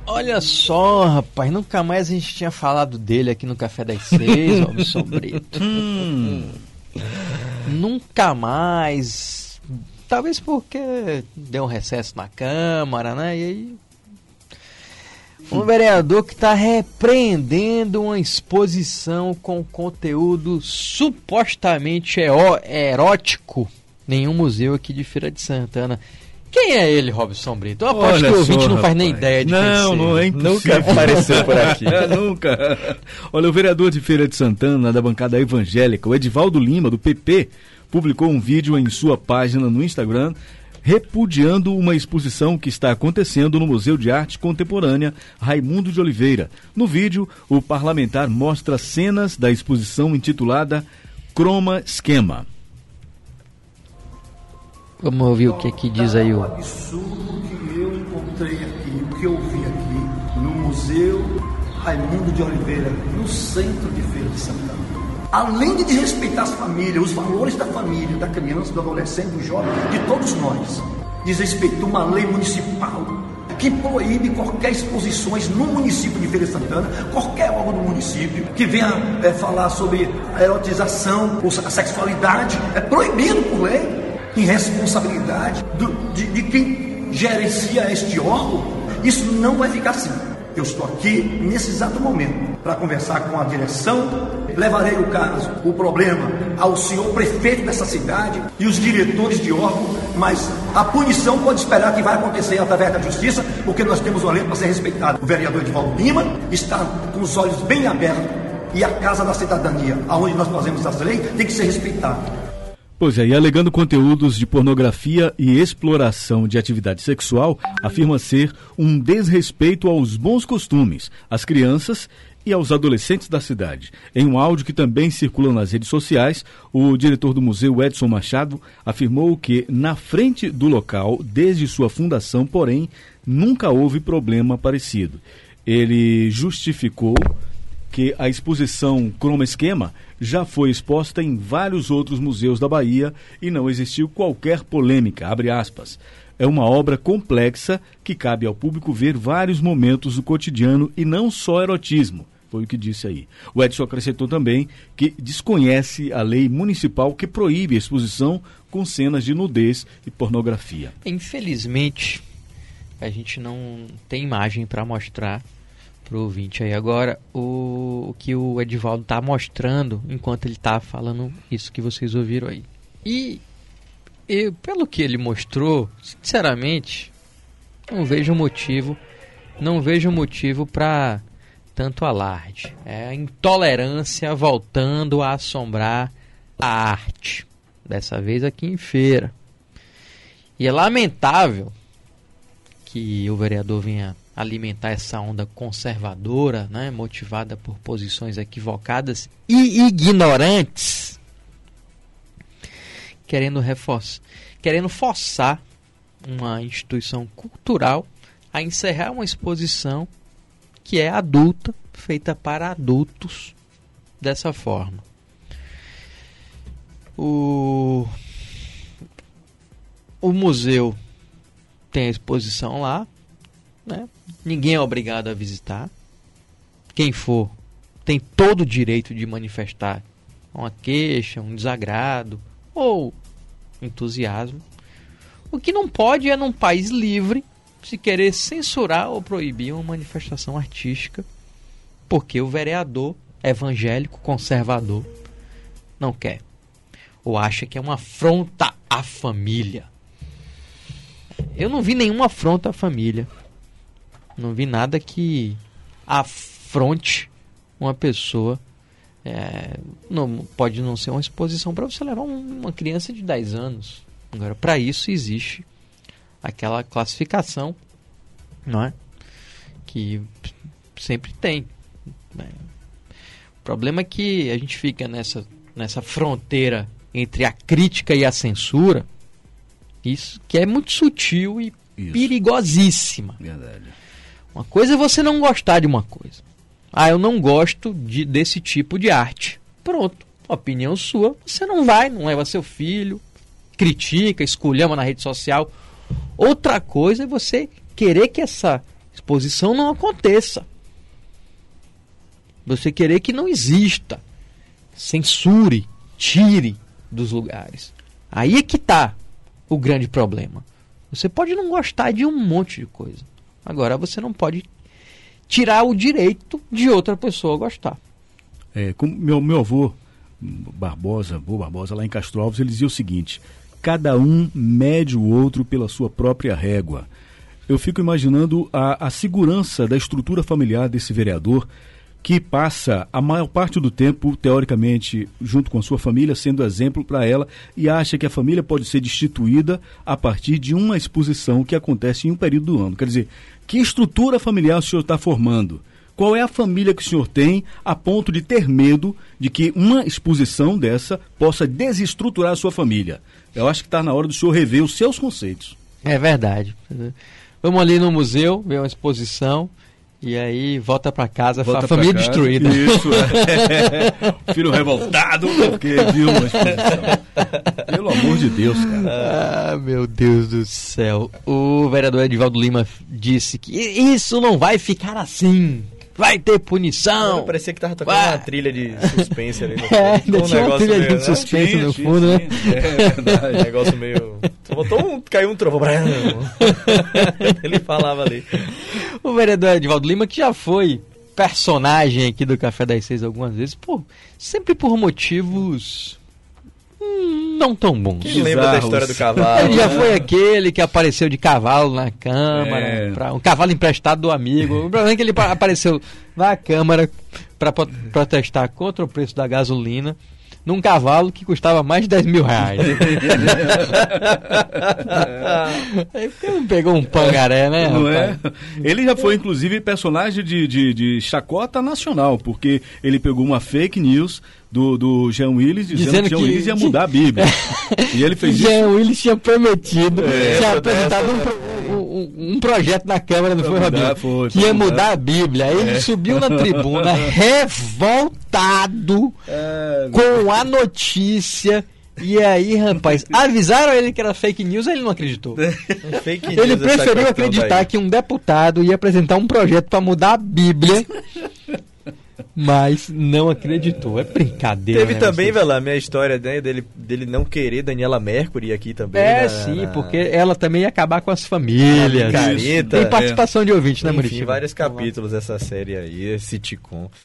Olha só, rapaz, nunca mais a gente tinha falado dele aqui no Café das 6, Robson Brito. Nunca mais. Talvez porque deu um recesso na Câmara, né? E aí... Um vereador que está repreendendo uma exposição com conteúdo supostamente erótico em um museu aqui de Feira de Santana. Quem é ele, Robson Brito? Eu aposto que o ouvinte não faz nem ideia de quem Não é impossível. Nunca apareceu por aqui. Nunca. Olha, o vereador de Feira de Santana, da bancada evangélica, o Edivaldo Lima, do PP, publicou um vídeo em sua página no Instagram repudiando uma exposição que está acontecendo no Museu de Arte Contemporânea Raimundo de Oliveira. No vídeo, o parlamentar mostra cenas da exposição intitulada Croma Esquema. Vamos ouvir o que diz aí o... absurdo que eu encontrei aqui, o que eu vi aqui no Museu Raimundo de Oliveira, no centro de Feira de Santana. Além de desrespeitar as famílias, os valores da família, da criança, do adolescente, do jovem, de todos nós, desrespeitou uma lei municipal que proíbe qualquer exposições no município de Feira de Santana, qualquer órgão do município que venha falar sobre a erotização, a sexualidade, é proibido por lei, irresponsabilidade de quem gerencia este órgão. Isso não vai ficar assim. Eu estou aqui nesse exato momento para conversar com a direção, levarei o caso, o problema ao senhor prefeito dessa cidade e os diretores de órgão, mas a punição pode esperar que vai acontecer através da justiça, porque nós temos uma lei para ser respeitada. O vereador Edivaldo Lima está com os olhos bem abertos e a Casa da Cidadania, aonde nós fazemos essa lei, tem que ser respeitada. Pois é, e alegando conteúdos de pornografia e exploração de atividade sexual, afirma ser um desrespeito aos bons costumes, às crianças e aos adolescentes da cidade. Em um áudio que também circula nas redes sociais, o diretor do museu, Edson Machado, afirmou que na frente do local, desde sua fundação, porém, nunca houve problema parecido. Ele justificou que a exposição Croma Esquema já foi exposta em vários outros museus da Bahia e não existiu qualquer polêmica, abre aspas. É uma obra complexa que cabe ao público ver vários momentos do cotidiano e não só erotismo, foi o que disse aí. O Edson acrescentou também que desconhece a lei municipal que proíbe a exposição com cenas de nudez e pornografia. Infelizmente, a gente não tem imagem para mostrar pro ouvinte aí agora o que o Edivaldo tá mostrando enquanto ele tá falando isso que vocês ouviram aí. E pelo que ele mostrou, sinceramente, não vejo motivo para tanto alarde. É a intolerância voltando a assombrar a arte, dessa vez aqui em Feira. E é lamentável que o vereador venha alimentar essa onda conservadora, né, motivada por posições equivocadas e ignorantes, querendo forçar uma instituição cultural a encerrar uma exposição que é adulta, feita para adultos, dessa forma. O museu tem a exposição lá, né? Ninguém é obrigado a visitar. Quem for tem todo o direito de manifestar uma queixa, um desagrado ou entusiasmo. O que não pode é, num país livre, se querer censurar ou proibir uma manifestação artística porque o vereador evangélico conservador não quer ou acha que é uma afronta à família. Eu não vi nenhuma afronta à família. Não vi nada que afronte uma pessoa. Não pode não ser uma exposição para você levar uma criança de 10 anos. Agora, para isso existe aquela classificação, não é? Que sempre tem. Né? O problema é que a gente fica nessa fronteira entre a crítica e a censura, isso que é muito sutil e perigosíssima. Verdade. Uma coisa é você não gostar de uma coisa. Eu não gosto desse tipo de arte. Pronto, opinião sua. Você não leva seu filho, critica, esculhamba na rede social. Outra coisa é você querer que essa exposição não aconteça. Você querer que não exista. Censure, tire dos lugares. Aí é que está o grande problema. Você pode não gostar de um monte de coisa. Agora você não pode tirar o direito de outra pessoa gostar. Como meu avô Barbosa, lá em Castro Alves, ele dizia o seguinte: cada um mede o outro pela sua própria régua. Eu fico imaginando a segurança da estrutura familiar desse vereador, que passa a maior parte do tempo, teoricamente, junto com a sua família, sendo exemplo para ela, e acha que a família pode ser destituída a partir de uma exposição que acontece em um período do ano. Quer dizer, que estrutura familiar o senhor está formando? Qual é a família que o senhor tem a ponto de ter medo de que uma exposição dessa possa desestruturar a sua família? Eu acho que está na hora do senhor rever os seus conceitos. É verdade. Vamos ali no museu, ver uma exposição, e aí volta para casa, a família destruída. Isso, filho revoltado porque viu uma exposição. Pelo amor de Deus, cara. Ah, meu Deus do céu. O vereador Edivaldo Lima disse que isso não vai ficar assim. Vai ter punição. Parecia que tava tocando uma trilha de suspense ali no fundo. Ainda tinha uma trilha de suspense no fundo, né? É verdade. Negócio meio... Caiu um trovão. Ele falava ali. O vereador Edivaldo Lima, que já foi personagem aqui do Café das 6 algumas vezes, sempre por motivos não tão bons. Quem lembra da história do cavalo? Ele já foi aquele que apareceu de cavalo na Câmara, um cavalo emprestado do amigo. O problema é que ele apareceu na Câmara para protestar contra o preço da gasolina num cavalo que custava mais de 10 mil reais. Aí pegou um pangaré, né? Não é? Ele já foi, inclusive, personagem de chacota nacional, porque ele pegou uma fake news do Jean Willis dizendo que Jean Willis ia mudar a Bíblia. E ele fez isso. Jean Willis tinha prometido, tinha apresentado um projeto na Câmara, não foi, Robinho? Que ia mudar a Bíblia. Aí ele subiu na tribuna revoltado com a notícia. E aí, rapaz, avisaram ele que era fake news, ele não acreditou. Fake news, ele preferiu acreditar que um deputado ia apresentar um projeto para mudar a Bíblia. Mas não acreditou. É brincadeira. Teve também, Velã, a minha história, né, dele não querer Daniela Mercury aqui também. Porque ela também ia acabar com as famílias. Careta, tem participação de ouvinte, né, Muricy? Enfim, vários capítulos dessa série aí, esse sitcom.